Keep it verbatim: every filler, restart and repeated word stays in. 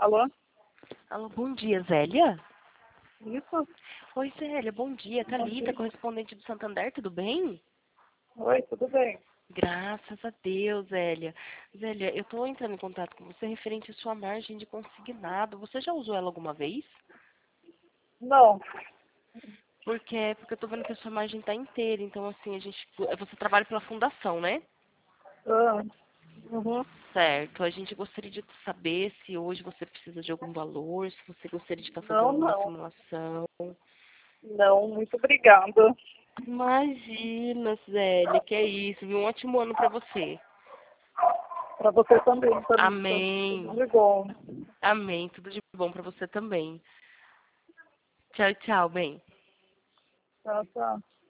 Alô? Alô, bom dia, Zélia? Isso? Oi, Zélia, bom dia. Bom Thalita, dia. correspondente do Santander, tudo bem? Oi, tudo bem? Graças a Deus, Zélia. Zélia, eu estou entrando em contato com você referente à sua margem de consignado. Você já usou ela alguma vez? Não. Porque, porque eu estou vendo que a sua margem está inteira. Então, assim, a gente, você trabalha pela fundação, né? Ah, uhum. Certo. A gente gostaria de saber se hoje você precisa de algum valor, se você gostaria de estar Não, fazendo uma não. simulação. Não, muito obrigada. Imagina, Zélia, que é isso. Viu? Um ótimo ano para você. Para você também, Thalita. Amém. Tudo de bom. Amém. Tudo de bom para você também. Tchau, tchau, bem. Tchau, tchau.